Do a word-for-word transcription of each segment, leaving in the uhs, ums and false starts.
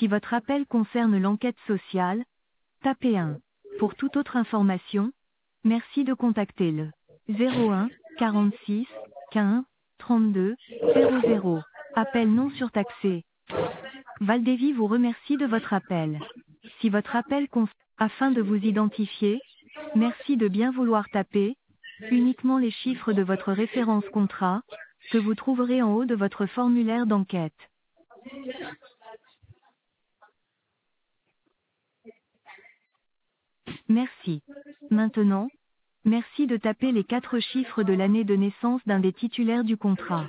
Si votre appel concerne l'enquête sociale, tapez un. Pour toute autre information, merci de contacter le zéro un quarante-six quinze trente-deux zéro zéro. Appel non surtaxé. Valdevi vous remercie de votre appel. Si votre appel concerne, afin de vous identifier, merci de bien vouloir taper uniquement les chiffres de votre référence contrat, que vous trouverez en haut de votre formulaire d'enquête. Merci. Maintenant, merci de taper les quatre chiffres de l'année de naissance d'un des titulaires du contrat.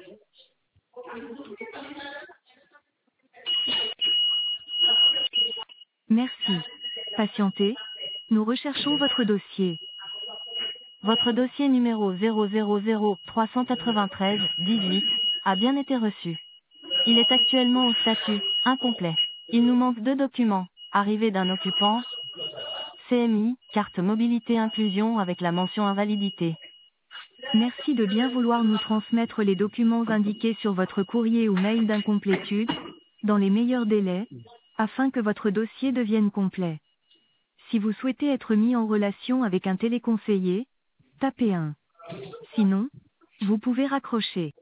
Merci. Patientez. Nous recherchons votre dossier. Votre dossier numéro zéro zéro zéro trois cent quatre-vingt-treize dix-huit a bien été reçu. Il est actuellement au statut incomplet. Il nous manque deux documents. Arrivée d'un occupant, C M I, carte mobilité inclusion avec la mention invalidité. Merci de bien vouloir nous transmettre les documents indiqués sur votre courrier ou mail d'incomplétude, dans les meilleurs délais, afin que votre dossier devienne complet. Si vous souhaitez être mis en relation avec un téléconseiller, tapez un. Sinon, vous pouvez raccrocher.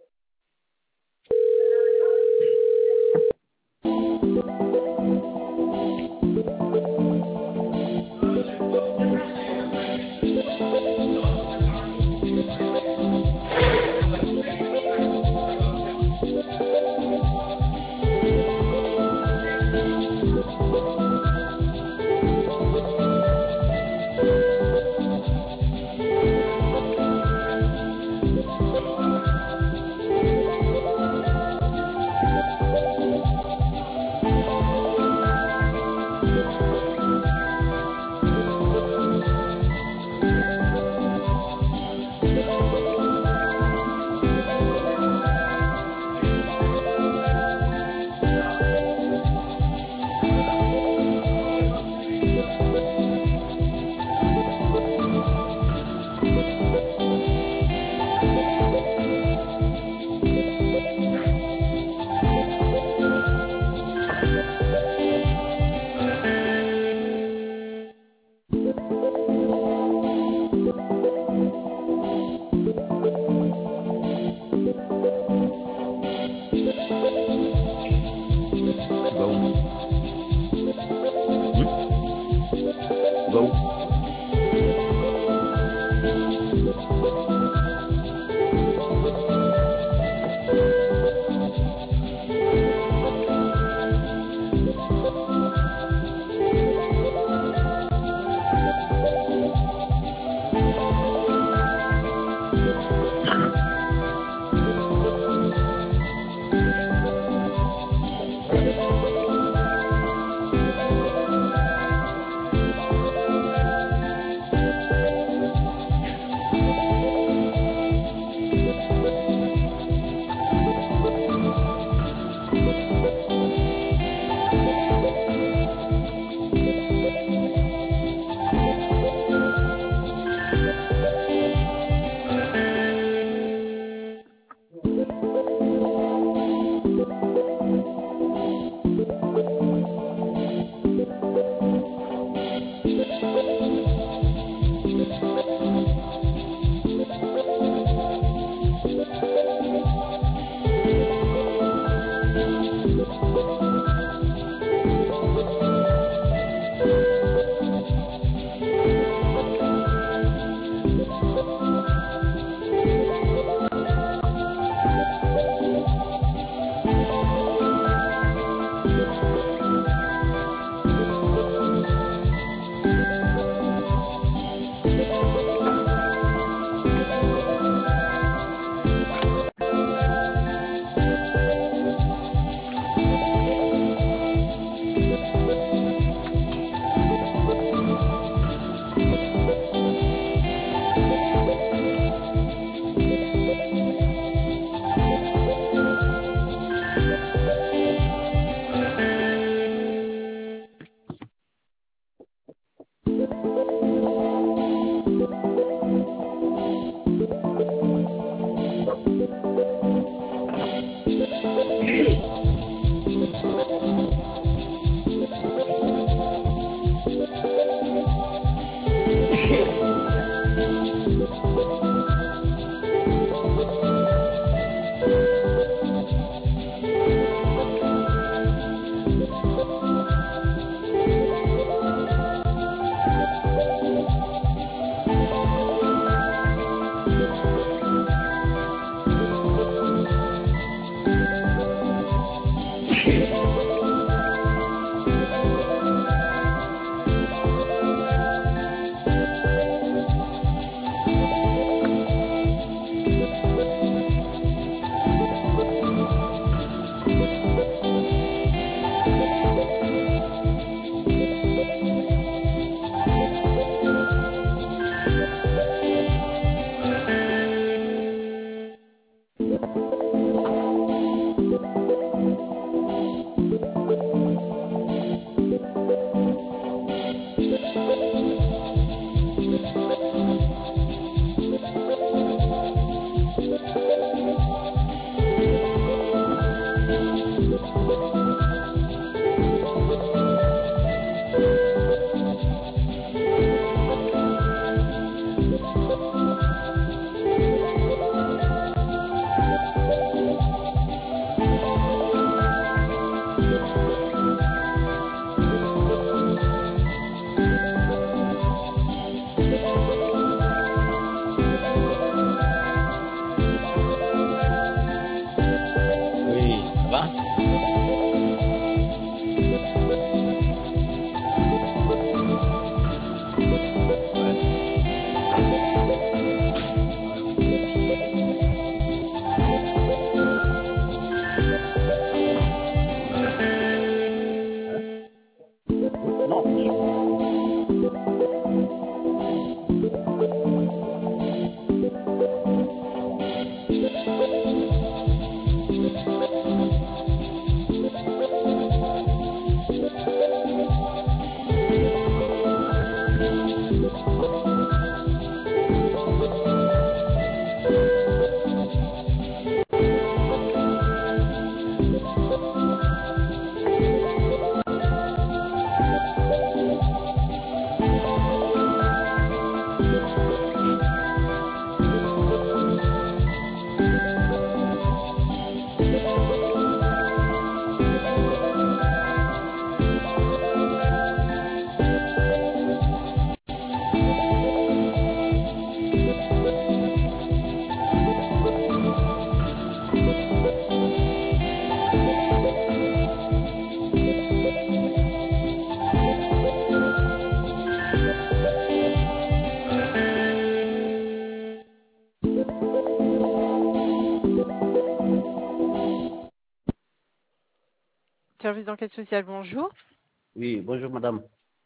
Service d'enquête sociale, bonjour. Oui, bonjour madame.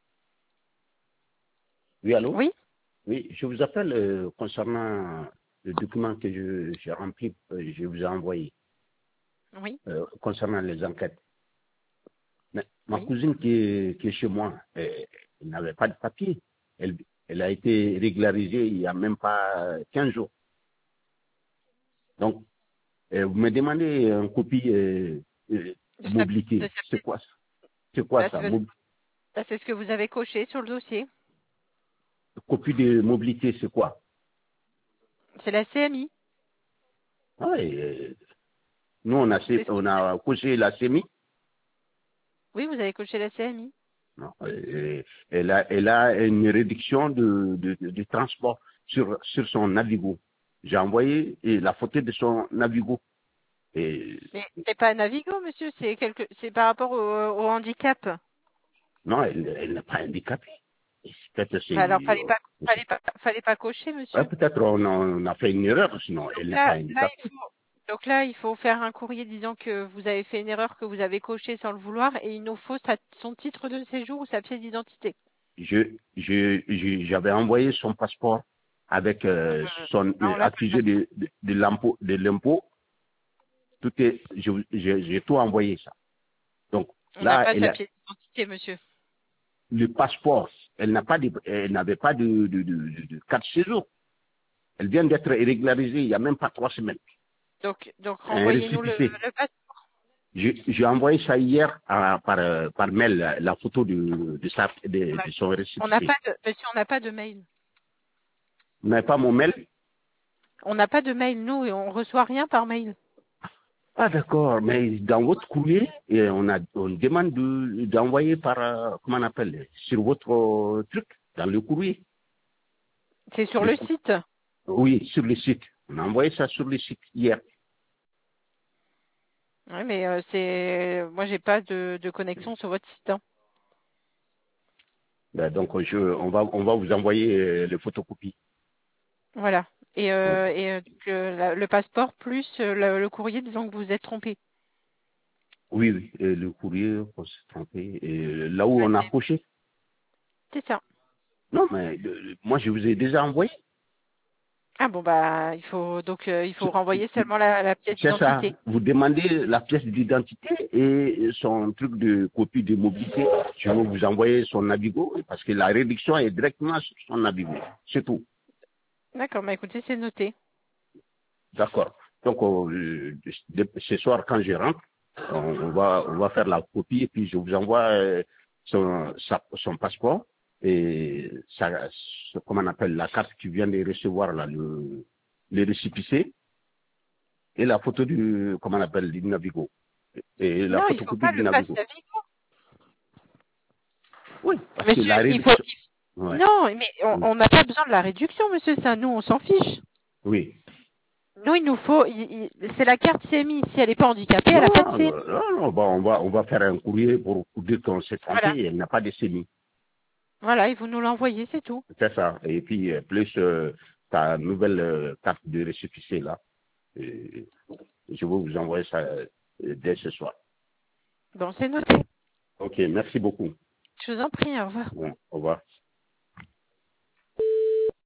Oui, allô? Oui. Oui, je vous appelle euh, concernant le document que je- j'ai rempli, euh, je vous ai envoyé, Oui. euh, concernant les enquêtes. Mais ma Oui. cousine qui est, qui est chez moi, euh, elle n'avait pas de papier. Elle, elle a été régularisée il n'y a même pas quinze jours. Donc, euh, vous me demandez une copie euh, euh, De sa- mobilité. de sa- C'est quoi ça? C'est quoi Bah, ça? c'est Mob- bah, c'est ce que vous avez coché sur le dossier. Copie de mobilité, c'est quoi? C'est la C M I. Ah, et, euh, nous, on a, C'est ce que- on a coché la C M I. Oui, vous avez coché la C M I. Non, euh, elle, a, elle a une réduction de, de, de- de transport sur, sur son Navigo. J'ai envoyé et la photo de son Navigo. Et, Mais c'est pas Navigo, monsieur. C'est quelque, c'est par rapport au, au handicap. non, elle, elle n'est pas handicapée. Et Peut-être c'est, Bah, alors, fallait euh, pas, fallait pas, fallait pas cocher, ouais, monsieur. peut-être on, a on a fait une erreur, sinon Donc elle n'est pas là, là, handicapée. il faut, donc là, il faut faire un courrier disant que vous avez fait une erreur, que vous avez coché sans le vouloir, et il nous faut sa- son titre de séjour ou sa pièce d'identité. Je, je, je- j'avais envoyé son passeport avec euh, son Ah, euh, on l'a pas, le accusé passeport. de, de, de l'impôt, de l'impôt. Tout est, je- je- j'ai tout envoyé ça. Donc On n'a là, pas elle sa a, pièce d'identité, monsieur. le passeport, elle n'a pas de, elle n'avait pas de, de, de, de, de carte séjour. Elle vient d'être régularisée il n'y a même pas trois semaines. Donc, donc Un renvoyez-nous le, récépissé. le passeport. J'ai j'ai envoyé ça hier à- par, euh, par mail, la, la photo de, de, sa, de, de son On n'a récépissé. pas de, monsieur, on n'a pas de mail. Vous n'avez pas mon mail? On n'a pas de mail, nous, et on reçoit rien par mail. Ah d'accord, mais dans votre courrier, et on a on demande de d'envoyer par euh, comment on appelle sur votre euh, truc, dans le courrier. C'est sur le site. Oui, sur le site. On a envoyé ça sur le site hier. Oui, mais euh, c'est moi j'ai pas de, de connexion sur votre site. Hein. Ben, donc je on va on va vous envoyer euh, les photocopies. Voilà. Et, euh, Ouais. et euh, le, la- le passeport plus euh, le, le courrier disant que vous êtes trompé. Oui, oui, et le courrier, on s'est trompé. Et là où Ouais, on a c'est coché. c'est ça. Non, mais euh, moi je vous ai déjà envoyé. Ah bon bah il faut donc euh, il faut C'est renvoyer seulement la, la pièce c'est ça. d'identité. Vous demandez la pièce d'identité et son truc de copie de mobilité. Je vais vous envoyer son Navigo parce que la réduction est directement sur son Navigo. C'est tout. D'accord, bah écoutez, c'est noté. D'accord. Donc euh, de- ce soir quand je rentre, on, on va on va faire la copie et puis je vous envoie euh, son sa- son passeport et ça comment on appelle la carte qui vient de recevoir là le le récépissé et la photo du comment on appelle du Navigo et la Non, il faut photocopie pas du le passe Navigo. Navigo. Oui, parce que Monsieur, la il faut réduction. Ouais. non, mais on Oui. on n'a pas besoin de la réduction, monsieur, ça, nous on s'en fiche. Oui. Nous, il nous faut il- il- c'est la carte C M I. Si elle n'est pas handicapée, elle Non, n'a pas de C M I. non, non, non, bon, on va on va faire un courrier pour, pour dire qu'on s'est trompé Voilà. et il n'y a pas de C M I. Voilà, et vous nous l'envoyez, c'est tout. C'est ça. Et puis, euh, plus euh, ta nouvelle euh, carte de récépissé là. Et je vais vous envoyer ça euh, dès ce soir. Bon, c'est noté. Ok, merci beaucoup. Je vous en prie, au revoir. Bon, au revoir.